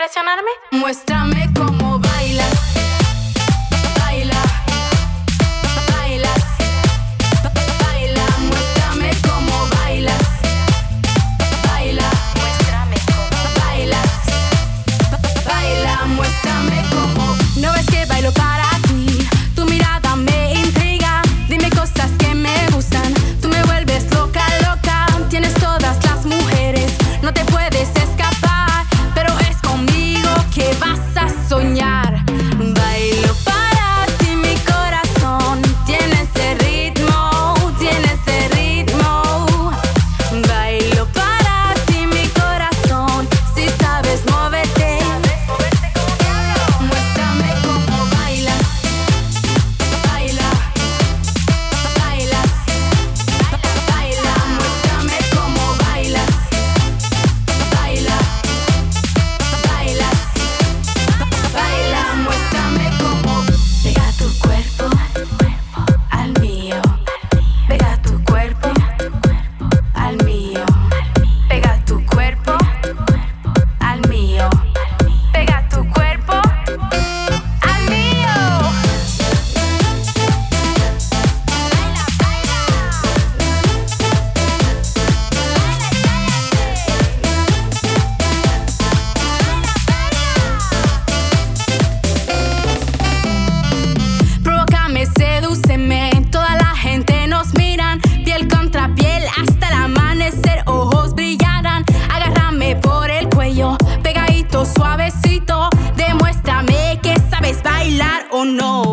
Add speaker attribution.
Speaker 1: impresionarme?
Speaker 2: Muéstrame cómo bailas. Baila, bailas, baila. Muéstrame cómo bailas. Baila,
Speaker 1: Muéstrame cómo
Speaker 2: bailas, baila. Muéstrame cómo. No ves que bailo para ti. Tu mirada me intriga. Dime cosas que me gustan. Tú me vuelves loca, loca. Tienes todas las mujeres. No te puedes escapar. Pero es conmigo que vas a soñar. Bailo para ti, mi corazón. Tiene ese ritmo, tiene ese ritmo. Bailo para ti, mi corazón. Si sabes moverte, muéstrame cómo bailas. Baila, bailas, baila. Muéstrame cómo bailas. Baila, bailas, baila. Muéstrame cómo. Pega tu cuerpo al mío. Pega tu cuerpo al mío. Pega tu cuerpo al mío. Pega tu cuerpo al mío. Provócame, sedúceme. Toda la gente nos miran. Piel contra piel hasta el amanecer. Ojos brillarán. Agárrame por el cuello. Pegadito, suavecito. Demuéstrame que sabes bailar o no.